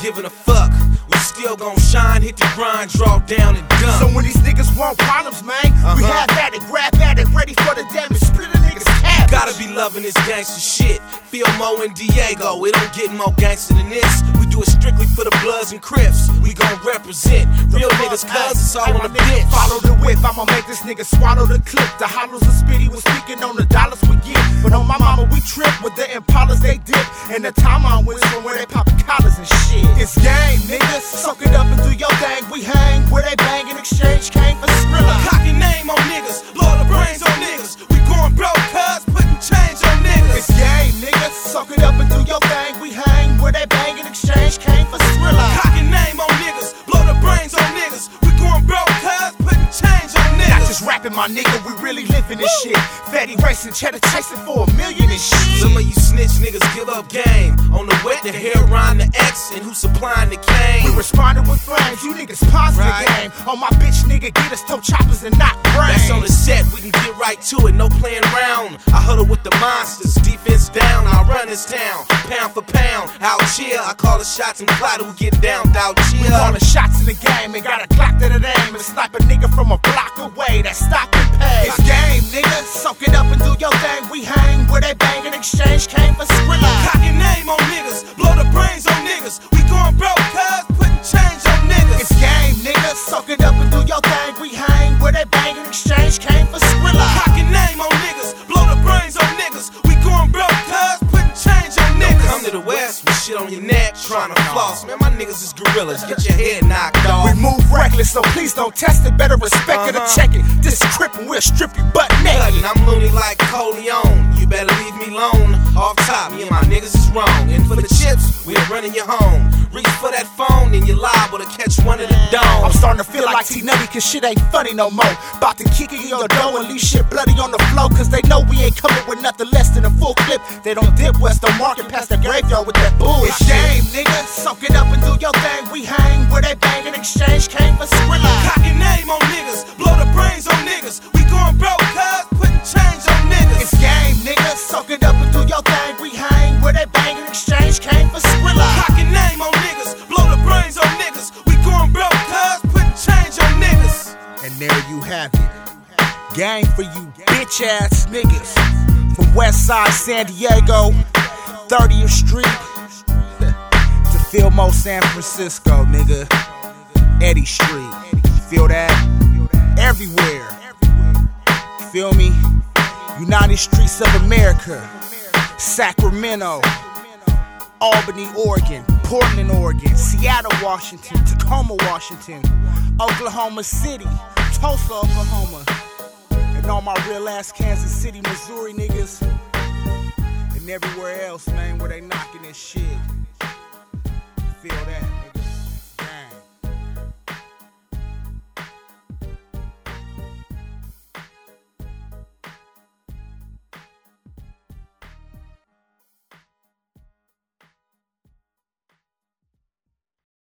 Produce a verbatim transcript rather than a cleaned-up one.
giving a fuck. We still gon' shine, hit the grind, draw down and dump. So when these niggas want problems, man, uh-huh. we have at it, grab at it, ready for the damage, split a nigga's cabbage. Gotta be loving this gangster shit. Feel Mo and Diego, it don't get more gangster than this. We do it strictly for the Bloods and Crips. We gon' represent real niggas, cuz it's all on the bitch. Follow the whip, I'ma make this nigga swallow the clip. The hollows of Spitty was speaking on the dollars we get. But on my mama, we trip with the Impalas they dip. And the time on whistle where they poppin' collars and shit. It's game, niggas. Soak it up and do your thing. We hang where they bang in exchange came for Skrilla. Cocky name on niggas, blow the brains on niggas. We going broke, cuz putting change on niggas. It's game, niggas. Soak it up and do your thing. We hang where they bang in exchange came for Skrilla. Cocky name on niggas, blow the brains on niggas. We going broke, cuz putting change on niggas. Not just rapping, my nigga, we really living this shit. Fatty racing, cheddar chasing for a million and shit. Some of you snitch niggas give up game. On the wet, the heroin, the X, and who supplying the cane. We responded with flames, you niggas pausing right. the game. On my bitch nigga, get us toe choppers and not brains. That's on the set, we can get right to it, no playing around. I huddle with the monsters, defense down, I run this town. Pound for pound, out chill. I call the shots and Clyde who get down, out chill. We call the shots in the game and got a Glock to the name. And snipe a nigga from a block away, that's stop and pay. It's game, nigga, soak it up and do your thing. We hang where they bang in exchange came for Skrilla. Cocky name on niggas, blow the brains on niggas. We going broke, cuz putting change on niggas. It's game, nigga, soak it up and do your thing. We hang where they bang in exchange came for Skrilla. Cocky name on niggas, blow the brains on niggas. We going broke, cuz putting change on niggas. Don't come to the west with shit on your neck, trying to floss. Man, my niggas is gorillas, get your head knocked off. We move reckless, so please don't test it. Better respect uh-huh. it or check it. This is crip and we'll strip you butt naked. I'm loony like Coleon, you better leave me alone. Off top, me and my niggas is wrong. And for the chips, we're running you home. Reach for that phone and you're liable to catch one of the dome. I'm starting to feel like T-Nutty cause shit ain't funny no more. About to kick it in your dough and leave shit bloody on the floor. Cause they know we ain't coming with nothing less than a full clip. They don't dip west on market past the graveyard with that bullshit. It's game, nigga, soak it up and do your thing. We hang where they bang in exchange came for Skrilla. Cocky name on niggas, blow the brains on niggas. We going broke, cuz putting change on niggas. It's game, nigga, soak it up and do your thing. We hang where they bang in exchange came for Skrilla. Cocky name on niggas, blow the brains on niggas. We going broke, cuz putting change on niggas. And there you have it. Gang for you bitch ass niggas. From West Side San Diego, thirtieth Street to Fillmore, San Francisco, nigga. Eddy Street. Feel that? Everywhere. Feel me? United Streets of America. Sacramento, Albany, Oregon, Portland, Oregon, Seattle, Washington, Tacoma, Washington, Oklahoma City, Tulsa, Oklahoma, and all my real ass Kansas City, Missouri niggas, and everywhere else, man, where they knocking this shit. Feel that?